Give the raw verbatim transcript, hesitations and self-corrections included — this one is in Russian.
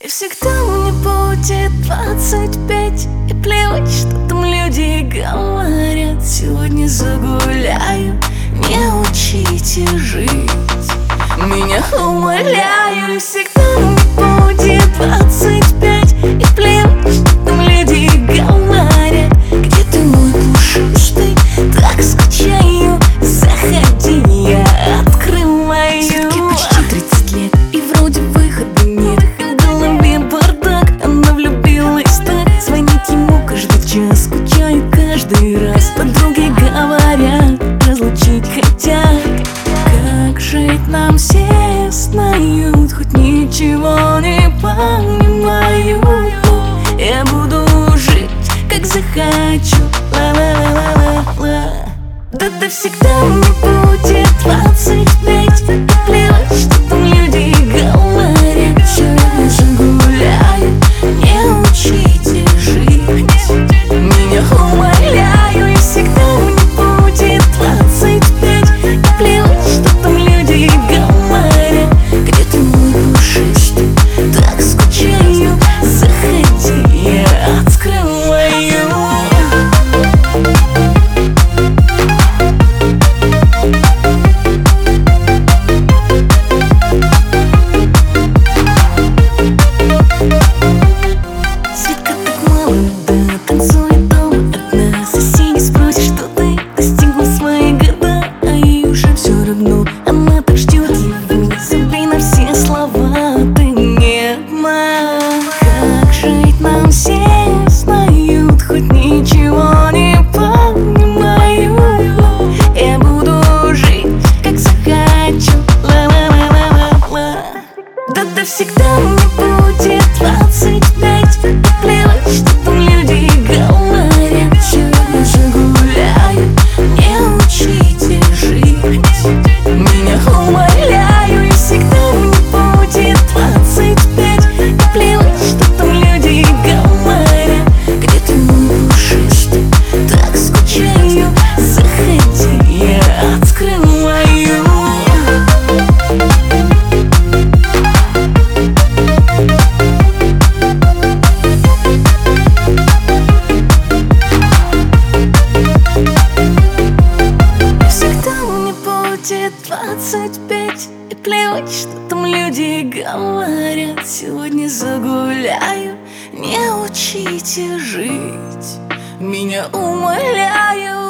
И всегда мне будет двадцать пять. И плевать, что там люди говорят. Сегодня загуляю, не учите жить. Меня умоляю. И всегда мне будет двадцать пять. И плевать, что там люди говорят. Где ты, мой пушистый? Так скучаю. Заходи, я открываю. Все-таки почти тридцать лет, и вроде выхода нет. В голове бардак, она влюбилась так. Звонит ему каждый час, скучает каждый раз. Подруги говорят, разлучить хотят. Как жить нам, все знают, хоть ничего не понимаю. Я буду жить, как захочу. Ла-ла-ла-ла-ла. Да-да, всегда мне будет двадцать пять. И плевать, что там люди говорят. Сегодня загуляю, не учите жить. Меня умоляю. И всегда мне будет двадцать пять. И плевать, что там люди говорят. Где ты, мой пушистый? Так скучаю. Заходи, я открываю. Она так ждет его. Забей на все слова, ты не одна. Как жить нам, все знают, хоть ничего не понимаю. Я буду жить, как захочу. Ла-ла-ла-ла-ла. Да-да, всегда мне будет двадцать пять. И плевать, что там люди говорят. Сегодня загуляю, не учите жить. Меня умоляю. И всегда мне будет двадцать пять. И плевать, что там люди говорят. Где ты, мой пушистый? Так скучаю. Заходи, я открываю. двадцать пять. И плевать, что там люди говорят. Сегодня загуляю, не учите жить. Меня умоляю.